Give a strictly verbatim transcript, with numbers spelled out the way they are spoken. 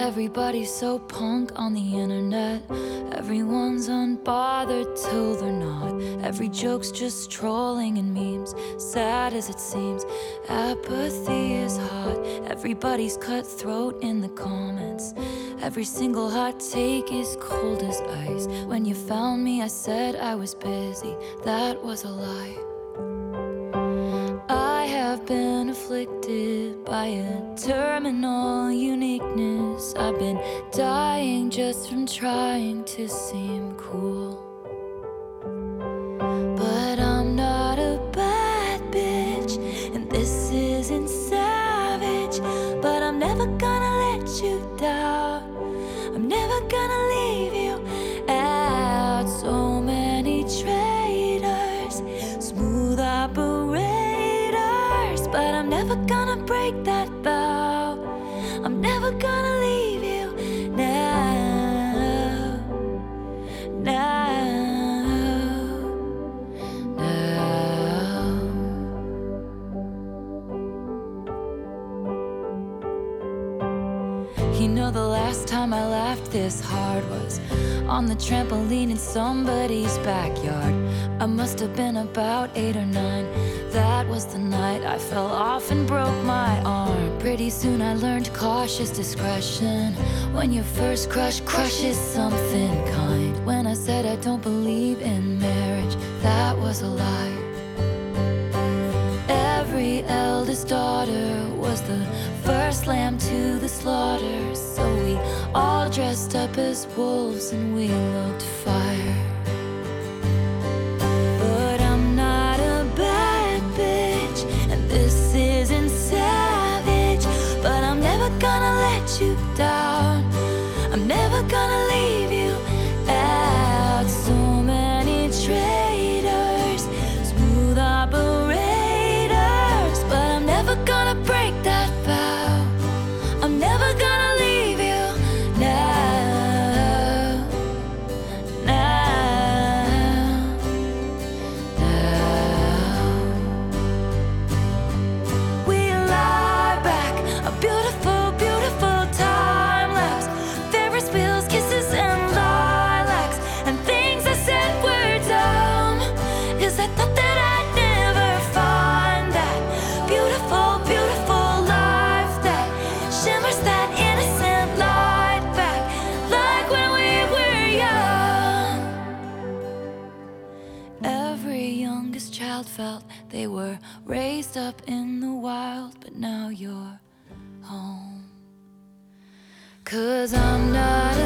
Everybody's so punk on the internet. Everyone's unbothered till they're not. Every joke's just trolling and memes. Sad as it seems, apathy is hot. Everybody's cutthroat in the comments. Every single hot take is cold as ice. When you found me, I said I was busy. That was a lie. I have been afflicted by a terminal uniqueness. I've been dying just from trying to seem cool. But I'm not a bad bitch, and this isn't savage. But I'm never gonna let you down. I'm never gonna leave you out. So many traitors, smooth operators, but I'm never gonna break that vow. I'm never gonna leave you now, now, now. You know, the last time I laughed this hard was on the trampoline in somebody's backyard. I must have been about eight or nine. That was the night I fell off and broke my arm. Pretty soon I learned cautious discretion. When your first crush crushes something kind. When I said I don't believe in marriage, that was a lie. Every eldest daughter was the first lamb to the slaughter. So we all dressed up as wolves and we looked fire. But I'm not a bad bitch, and this isn't savage. But I'm never gonna let you down. I'm never gonna leave you out. So many traitors, smooth operators, but I'm never gonna break that vow. I'm never gonna leave you now, now, now. We lie back, a beautiful, beautiful time lapse. Ferris wheels, kisses, and lilacs, and things I said were dumb, 'cause I thought that I'd never find that beautiful, beautiful life that shimmers that innocent light back, like when we were young. Every youngest child felt they were raised up in the wild, but now you're home. 'Cause I'm not